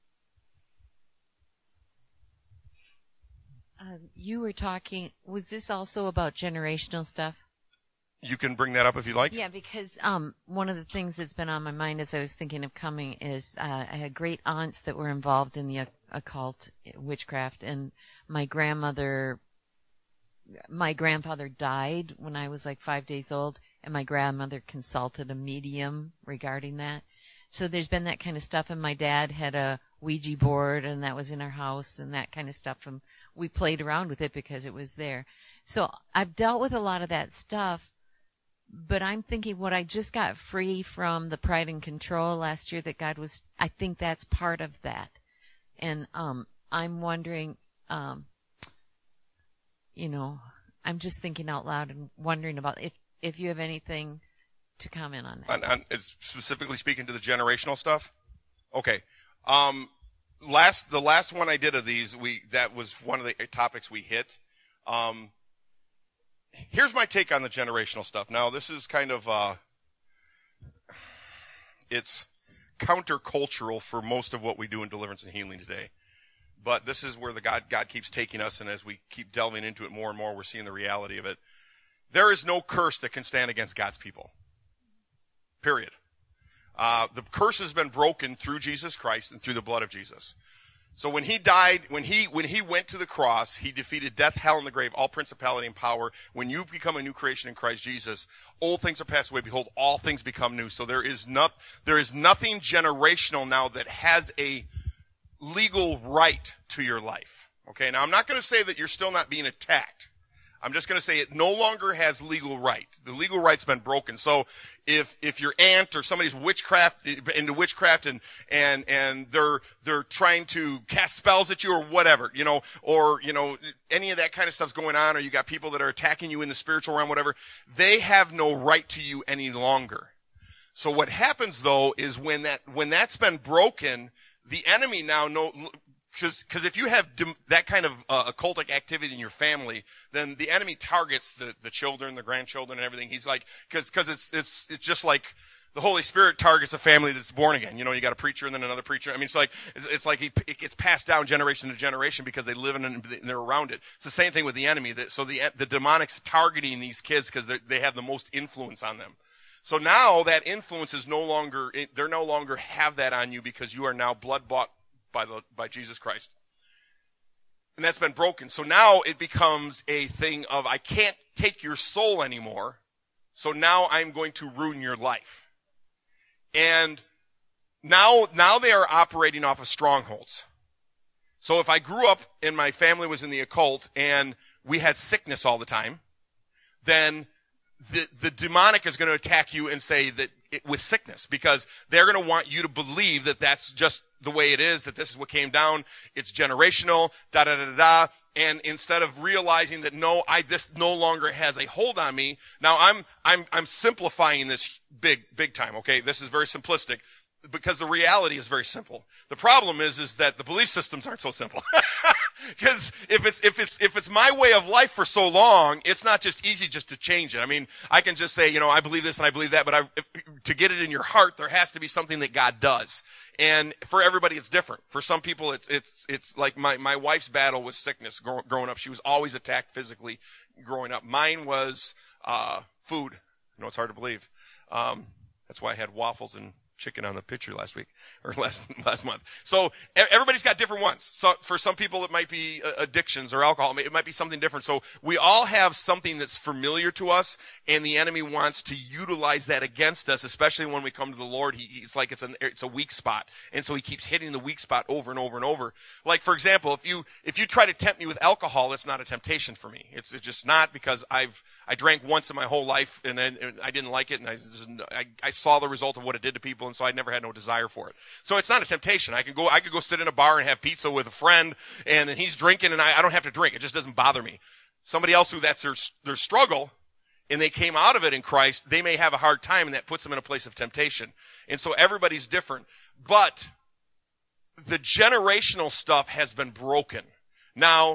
Um, you were talking, was this also about generational stuff? You can bring that up if you like. Yeah, because um, one of the things that's been on my mind as I was thinking of coming is uh, I had great aunts that were involved in the occult, witchcraft, and my grandmother, my grandfather died when I was like five days old, and my grandmother consulted a medium regarding that. So there's been that kind of stuff, and my dad had a Ouija board, and that was in our house, and that kind of stuff, and we played around with it because it was there. So I've dealt with a lot of that stuff, but I'm thinking what I just got free from the pride and control last year that God was, I think that's part of that. And um, I'm wondering, um, you know, I'm just thinking out loud and wondering about if, if you have anything to comment on that. On, on, is specifically speaking to the generational stuff? Okay. Um, last, the last one I did of these, we, that was one of the topics we hit. Um, here's my take on the generational stuff. Now, this is kind of, uh, it's countercultural for most of what we do in deliverance and healing today. but this is where the God, God keeps taking us, and as we keep delving into it more and more, we're seeing the reality of it. There is no curse that can stand against God's people. Period. Uh, the curse has been broken through Jesus Christ and through the blood of Jesus. So when he died, when he when he went to the cross, he defeated death, hell, and the grave, all principality and power. When you become a new creation in Christ Jesus, old things are passed away. Behold, all things become new. So there is not there is nothing generational now that has a legal right to your life. Okay, now I'm not going to say that you're still not being attacked. I'm just going to say it no longer has legal right. The legal right's been broken. So if if your aunt or somebody's witchcraft into witchcraft and and and they're they're trying to cast spells at you or whatever, you know, or you know any of that kind of stuff's going on, or you got people that are attacking you in the spiritual realm, whatever, they have no right to you any longer. So what happens though is when that when that's been broken, the enemy now no. Because because if you have dim, that kind of uh, occultic activity in your family, then the enemy targets the, the children, the grandchildren, and everything. He's like, because because it's it's it's just like the Holy Spirit targets a family that's born again. You know, you got a preacher and then another preacher. I mean, it's like it's, it's like he it gets passed down generation to generation because they live in it and they're around it. It's the same thing with the enemy. That, so the the demonic's targeting these kids because they have the most influence on them. So now that influence is no longer they're no longer have that on you because you are now blood bought by the by Jesus Christ. And that's been broken. So now it becomes a thing of I can't take your soul anymore. So now I'm going to ruin your life. And now now they are operating off of strongholds. So if I grew up and my family was in the occult and we had sickness all the time, then the the demonic is going to attack you and say that it, with sickness, because they're going to want you to believe that that's just the way it is, that this is what came down, it's generational, da da da da da. And instead of realizing that no, I this no longer has a hold on me. Now I'm I'm I'm simplifying this big big time. Okay, this is very simplistic because the reality is very simple. The problem is is that the belief systems aren't so simple. Because if it's if it's if it's my way of life for so long, it's not just easy just to change it. I mean, I can just say, you know, I believe this and I believe that, but I, if, to get it in your heart, there has to be something that God does. And for everybody, it's different. For some people, it's it's it's like my my wife's battle with sickness grow, growing up. She was always attacked physically growing up. Mine was uh, food. You know, it's hard to believe. Um, that's why I had waffles and chicken on the picture last week or last last month. So everybody's got different ones. So for some people it might be addictions or alcohol. It might be something different. So we all have something that's familiar to us, and the enemy wants to utilize that against us, especially when we come to the Lord. He, it's like it's an it's a weak spot, and so he keeps hitting the weak spot over and over and over. Like for example, if you if you try to tempt me with alcohol, it's not a temptation for me. It's, it's just not, because I've I drank once in my whole life, and then and I didn't like it, and I, just, I I saw the result of what it did to people. And so I never had no desire for it. So it's not a temptation. I can go, I could go sit in a bar and have pizza with a friend, and he's drinking, and I, I don't have to drink. It just doesn't bother me. Somebody else who that's their, their struggle, and they came out of it in Christ, they may have a hard time, and that puts them in a place of temptation. And so everybody's different. But the generational stuff has been broken. Now,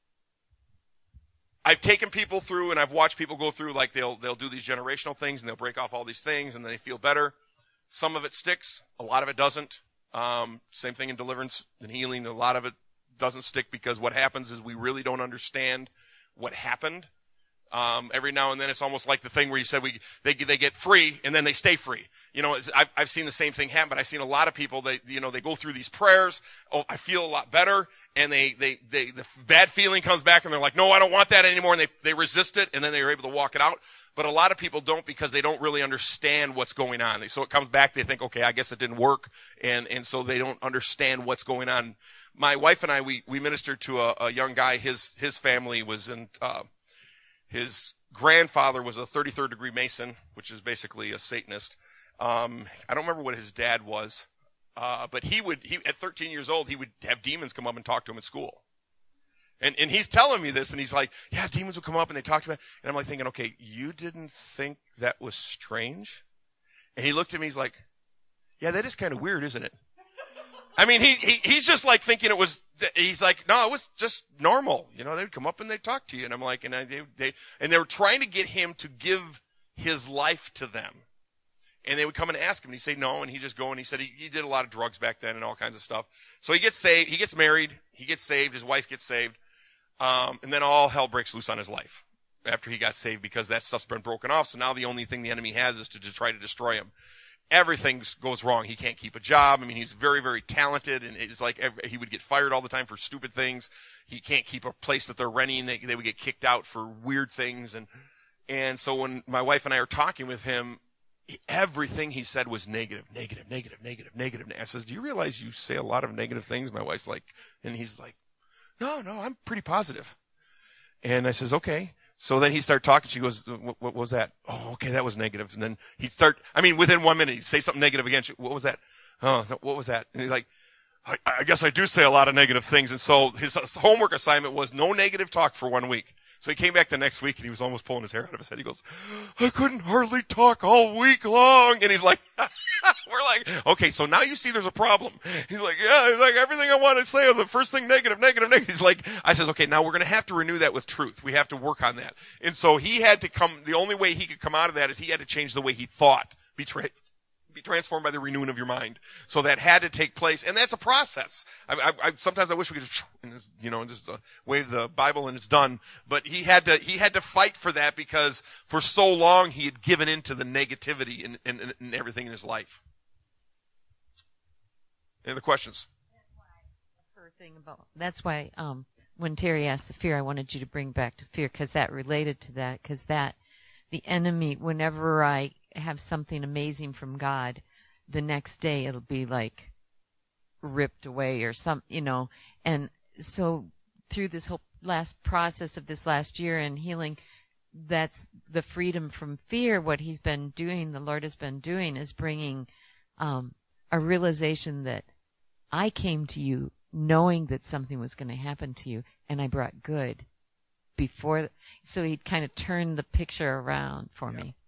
I've taken people through, and I've watched people go through, like they'll they'll do these generational things, and they'll break off all these things, and they feel better. Some of it sticks. A lot of it doesn't. Um, same thing in deliverance and healing. A lot of it doesn't stick because what happens is we really don't understand what happened. Um, every now and then it's almost like the thing where you said we they they get free and then they stay free. You know, it's, I've I've seen the same thing happen, but I've seen a lot of people, they you know they go through these prayers. Oh, I feel a lot better, and they they they the bad feeling comes back, and they're like, no, I don't want that anymore, and they they resist it, and then they're able to walk it out. But a lot of people don't, because they don't really understand what's going on. So it comes back, they think, okay, I guess it didn't work, and and so they don't understand what's going on. My wife and I, we we ministered to a, a young guy. His his family was in. Uh, his grandfather was a thirty-third degree Mason, which is basically a Satanist. Um, I don't remember what his dad was, uh, but he would he at thirteen years old he would have demons come up and talk to him at school. And and he's telling me this, and he's like, yeah, demons would come up and they talk to me. And I'm like thinking, okay, you didn't think that was strange? And he looked at me, he's like, yeah, that is kind of weird, isn't it? I mean, he, he he's just like thinking it was, he's like, no, it was just normal. You know, they'd come up and they'd talk to you. And I'm like, and I, they, they, and they were trying to get him to give his life to them. And they would come and ask him, and he'd say no, and he'd just go, and he said he, he did a lot of drugs back then and all kinds of stuff. So he gets saved, he gets married, he gets saved, his wife gets saved, um, and then all hell breaks loose on his life after he got saved because that stuff's been broken off. So now the only thing the enemy has is to, to try to destroy him. Everything goes wrong. He can't keep a job. I mean, he's very, very talented, and it's like every, he would get fired all the time for stupid things. He can't keep a place that they're renting. They, they would get kicked out for weird things. And, and so when my wife and I are talking with him, everything he said was negative, negative, negative, negative, negative. I says, do you realize you say a lot of negative things? My wife's like, and he's like, no, no, I'm pretty positive. And I says, okay. So then he'd start talking. She goes, what, what was that? Oh, okay, that was negative. And then he'd start, I mean, within one minute, he'd say something negative again. She, what was that? Oh, what was that? And he's like, I, I guess I do say a lot of negative things. And so his homework assignment was no negative talk for one week. So he came back the next week, and he was almost pulling his hair out of his head. He goes, I couldn't hardly talk all week long. And he's like, we're like, okay, so now you see there's a problem. He's like, yeah, he's like, everything I want to say is the first thing negative, negative, negative. He's like, I says, okay, now we're going to have to renew that with truth. We have to work on that. And so he had to come, the only way he could come out of that is he had to change the way he thought. Betray. Be transformed by the renewing of your mind. So that had to take place, and that's a process. I, I, I sometimes I wish we could just, you know, just uh, wave the Bible and it's done. But he had to, he had to fight for that because for so long he had given into the negativity and, and, and everything in his life. Any other questions? Her thing about that's why um, when Terry asked the fear, I wanted you to bring back to fear because that related to that. Because that the enemy, whenever I have something amazing from God, the next day it'll be like ripped away or some, you know. And so through this whole last process of this last year and healing, that's the freedom from fear. What he's been doing, the Lord has been doing, is bringing um, a realization that I came to you knowing that something was going to happen to you, and I brought good before. So he kind of turned the picture around for yeah. me.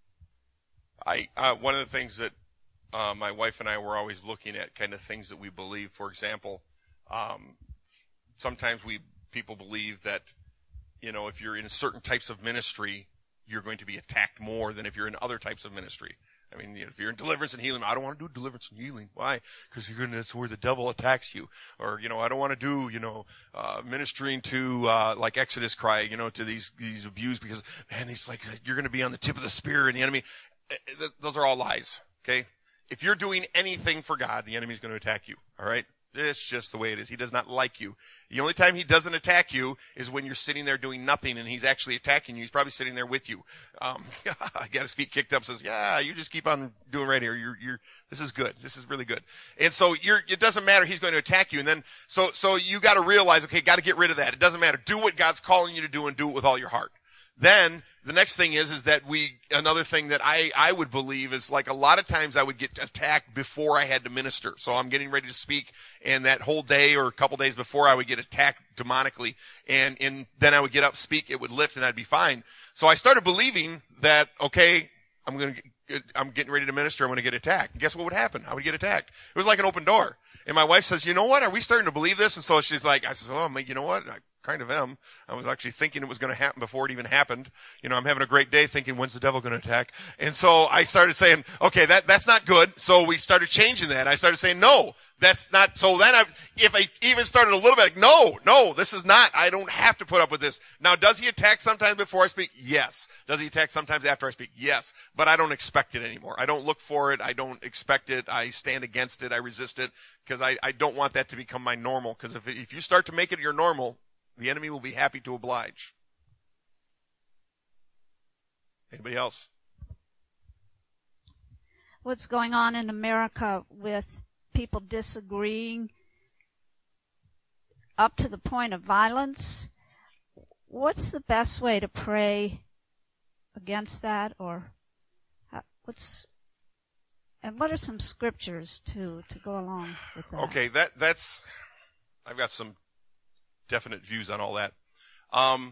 I uh, one of the things that uh, my wife and I were always looking at, kind of things that we believe. For example, um, sometimes we people believe that, you know, if you're in certain types of ministry, you're going to be attacked more than if you're in other types of ministry. I mean, if you're in deliverance and healing, I don't want to do deliverance and healing. Why? Because you're going to, that's where the devil attacks you. Or, you know, I don't want to do, you know, uh, ministering to, uh, like Exodus cry, you know, to these, these abused because, man, he's like, you're going to be on the tip of the spear and the enemy. Those are all lies. Okay. If you're doing anything for God, the enemy's going to attack you. All right. It's just the way it is. He does not like you. The only time he doesn't attack you is when you're sitting there doing nothing and he's actually attacking you. He's probably sitting there with you. Um, got his feet kicked up, says, yeah, you just keep on doing right here. You're, you're, this is good. This is really good. And so you're, it doesn't matter. He's going to attack you. And then, so, so you got to realize, okay, got to get rid of that. It doesn't matter. Do what God's calling you to do and do it with all your heart. Then the next thing is, is that we, another thing that I, I would believe is like a lot of times I would get attacked before I had to minister. So I'm getting ready to speak and that whole day or a couple days before I would get attacked demonically and, and then I would get up, speak, it would lift and I'd be fine. So I started believing that, okay, I'm going to, I'm getting ready to minister. I'm going to get attacked. And guess what would happen? I would get attacked. It was like an open door. And my wife says, you know what? Are we starting to believe this? And so she's like, I says, oh, you know what? I kind of am. I was actually thinking it was going to happen before it even happened. You know, I'm having a great day thinking, when's the devil going to attack? And so I started saying, okay, that, that's not good. So we started changing that. I started saying, no, that's not. So then I, if I even started a little bit, like, no, no, this is not. I don't have to put up with this. Now, does he attack sometimes before I speak? Yes. Does he attack sometimes after I speak? Yes. But I don't expect it anymore. I don't look for it. I don't expect it. I stand against it. I resist it because I, I don't want that to become my normal. Because if, if you start to make it your normal, the enemy will be happy to oblige. Anybody else? What's going on in America with people disagreeing up to the point of violence? What's the best way to pray against that, or what's and what are some scriptures to to go along with that? Okay, that that's I've got some definite views on all that. Um,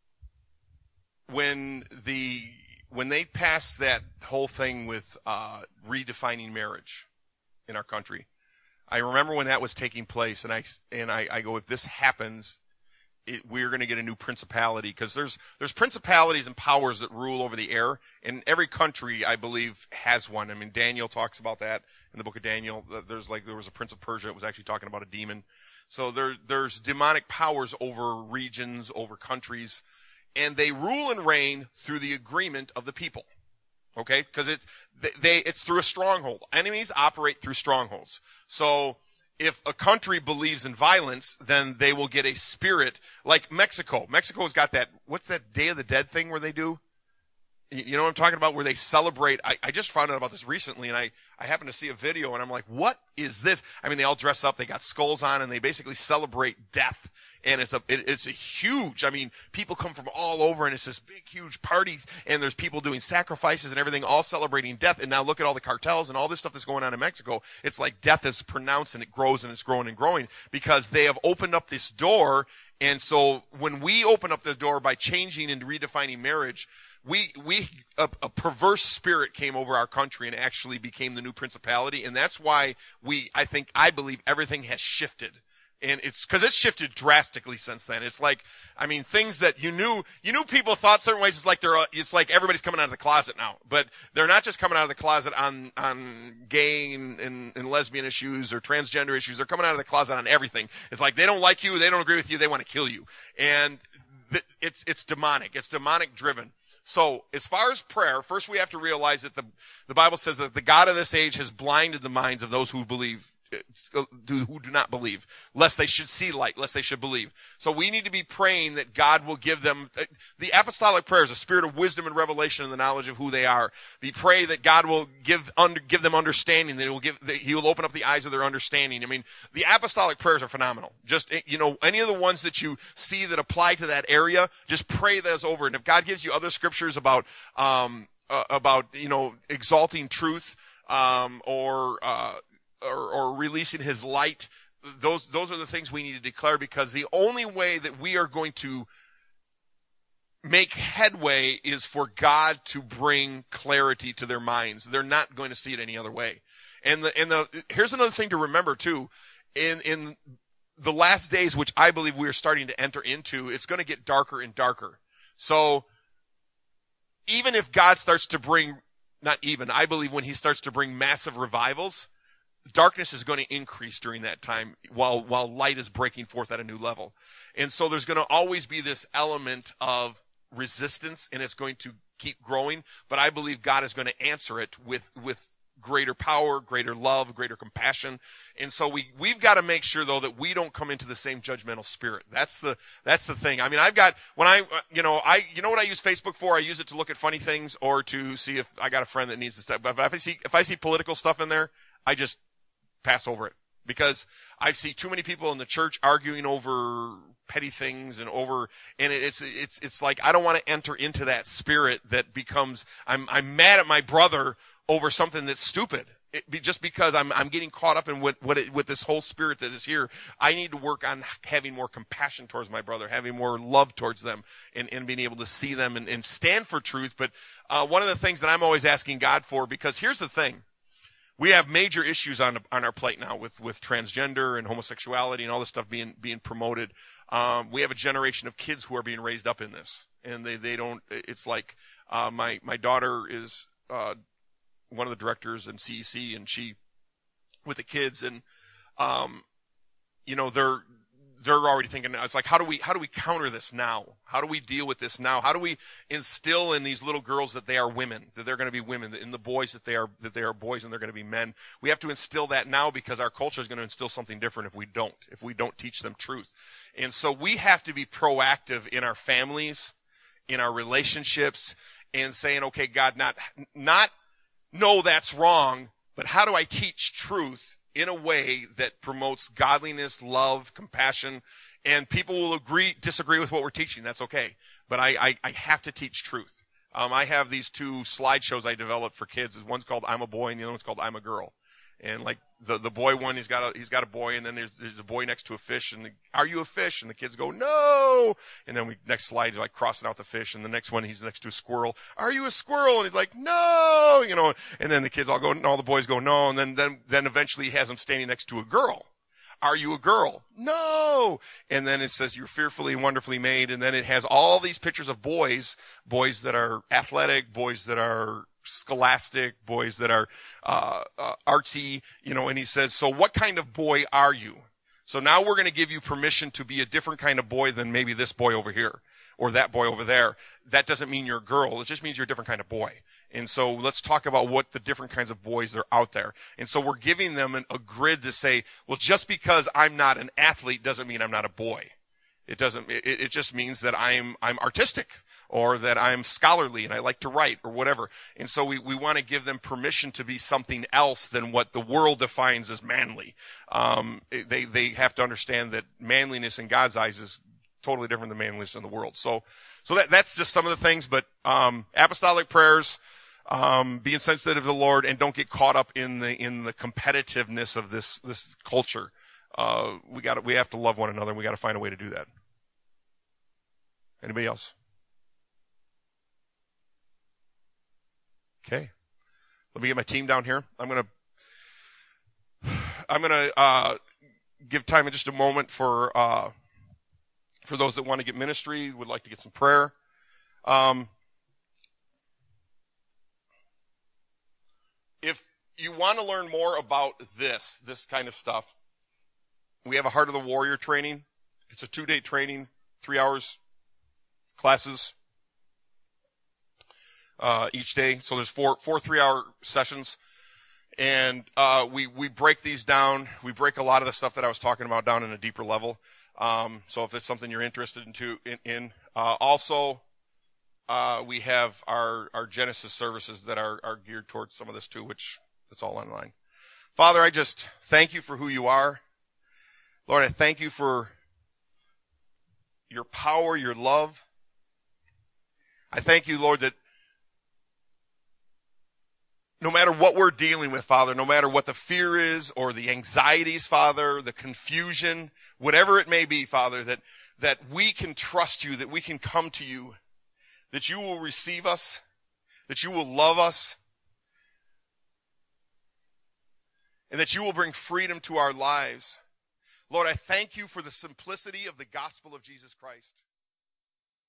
when the when they passed that whole thing with uh, redefining marriage in our country, I remember when that was taking place, and I and I, I go, if this happens, it, we're going to get a new principality, because there's there's principalities and powers that rule over the air, and every country, I believe, has one. I mean, Daniel talks about that in the book of Daniel. There's like there was a prince of Persia that was actually talking about a demon. So there there's demonic powers over regions, over countries, and they rule and reign through the agreement of the people. Okay, because it's they it's through a stronghold. Enemies operate through strongholds. So if a country believes in violence, then they will get a spirit like Mexico. Mexico's got that, what's that Day of the Dead thing where they do? You know what I'm talking about? Where they celebrate. I, I just found out about this recently, and I, I happened to see a video, and I'm like, what is this? I mean, they all dress up, they got skulls on, and they basically celebrate death. And it's a, it, it's a huge, I mean, people come from all over, and it's this big, huge party, and there's people doing sacrifices and everything, all celebrating death. And now look at all the cartels and all this stuff that's going on in Mexico. It's like death is pronounced, and it grows, and it's growing and growing, because they have opened up this door. And so when we open up the door by changing and redefining marriage, we, we, a, a perverse spirit came over our country and actually became the new principality. And that's why we, I think, I believe everything has shifted. And it's because it's shifted drastically since then. It's like, I mean, things that you knew, you knew people thought certain ways. It's like they're, it's like everybody's coming out of the closet now. But they're not just coming out of the closet on, on gay and, and, and lesbian issues or transgender issues. They're coming out of the closet on everything. It's like they don't like you, they don't agree with you, they want to kill you. And th- it's, it's demonic. It's demonic driven. So as far as prayer, first we have to realize that the, the Bible says that the God of this age has blinded the minds of those who believe. Who do not believe, lest they should see light, lest they should believe. So we need to be praying that God will give them, the apostolic prayer is a spirit of wisdom and revelation and the knowledge of who they are. We pray that God will give under, give them understanding, that he will give, that he will open up the eyes of their understanding. I mean, the apostolic prayers are phenomenal. Just, you know, any of the ones that you see that apply to that area, just pray those over. And if God gives you other scriptures about, um, uh, about, you know, exalting truth, um, or, uh, Or, or releasing his light, those those are the things we need to declare, because the only way that we are going to make headway is for God to bring clarity to their minds. They're not going to see it any other way. And the and the here's another thing to remember too. In in the last days, which I believe we are starting to enter into, it's going to get darker and darker. So even if God starts to bring, not even, I believe when he starts to bring massive revivals, darkness is going to increase during that time while while light is breaking forth at a new level. And so there's going to always be this element of resistance, and it's going to keep growing. But I believe God is going to answer it with with greater power, greater love, greater compassion. And so we we've got to make sure, though, that we don't come into the same judgmental spirit. That's the that's the thing. I mean, I've got when I you know I you know what I use Facebook for? I use it to look at funny things or to see if I got a friend that needs to stuff. But if I see if I see political stuff in there, I just pass over it, because I see too many people in the church arguing over petty things and over, and it's it's it's like I don't want to enter into that spirit that becomes I'm I'm mad at my brother over something that's stupid. It be, just because I'm I'm getting caught up in what what it, with this whole spirit that is here. I need to work on having more compassion towards my brother, having more love towards them, and, and being able to see them and, and stand for truth. But uh, one of the things that I'm always asking God for, because here's the thing. We have major issues on on our plate now with, with transgender and homosexuality and all this stuff being being promoted. Um, we have a generation of kids who are being raised up in this, and they, they don't. It's like uh, my my daughter is uh, one of the directors in C E C, and she with the kids, and um, you know they're they're already thinking. It's like how do we how do we counter this now? How do we deal with this now? How do we instill in these little girls that they are women, that they're going to be women, in the boys that they are that they are boys and they're going to be men? We have to instill that now, because our culture is going to instill something different if we don't, if we don't teach them truth. And so we have to be proactive in our families, in our relationships, and saying, okay, God, not not no, that's wrong, but how do I teach truth in a way that promotes godliness, love, compassion, and people will agree, disagree with what we're teaching. That's okay. But I, I, I have to teach truth. Um, I have these two slideshows I developed for kids. One's called I'm a Boy, and the other one's called I'm a Girl. And like the, the boy one, he's got a, he's got a boy, and then there's, there's a boy next to a fish, and the, are you a fish? And the kids go, no. And then we, next slide, like crossing out the fish, and the next one, he's next to a squirrel. Are you a squirrel? And he's like, no, you know, and then the kids all go, and all the boys go, no. And then, then, then eventually he has him standing next to a girl. are you a girl? No. And then it says you're fearfully and wonderfully made. And then it has all these pictures of boys, boys that are athletic, boys that are scholastic, boys that are uh, uh, artsy, you know, and he says, so what kind of boy are you? So now we're going to give you permission to be a different kind of boy than maybe this boy over here or that boy over there. That doesn't mean you're a girl. It just means you're a different kind of boy. And so let's talk about what the different kinds of boys that are out there. And so we're giving them an, a grid to say, well, just because I'm not an athlete doesn't mean I'm not a boy. It doesn't, it, it just means that I'm, I'm artistic, or that I'm scholarly and I like to write, or whatever. And so we, we want to give them permission to be something else than what the world defines as manly. Um, they, they have to understand that manliness in God's eyes is totally different than manliness in the world. So, so that, that's just some of the things, but, um, apostolic prayers, um, being sensitive to the Lord, and don't get caught up in the, in the competitiveness of this, this culture. Uh, we got we have to love one another, and we got to find a way to do that. Anybody else? Okay. Let me get my team down here. I'm going to, I'm going to, uh, give time in just a moment for, uh, for those that want to get ministry, would like to get some prayer. Um, if you want to learn more about this, this kind of stuff, we have a Heart of the Warrior training. It's a two-day training, three hours classes. Uh, each day. So there's four, four three-hour sessions. And, uh, we, we break these down. We break a lot of the stuff that I was talking about down in a deeper level. Um, so if it's something you're interested in, to, in, in uh, also, uh, we have our, our Genesis services that are, are geared towards some of this too, which it's all online. Father, I just thank you for who you are. Lord, I thank you for your power, your love. I thank you, Lord, that no matter what we're dealing with, Father, no matter what the fear is or the anxieties, Father, the confusion, whatever it may be, Father, that, that we can trust you, that we can come to you, that you will receive us, that you will love us, and that you will bring freedom to our lives. Lord, I thank you for the simplicity of the gospel of Jesus Christ.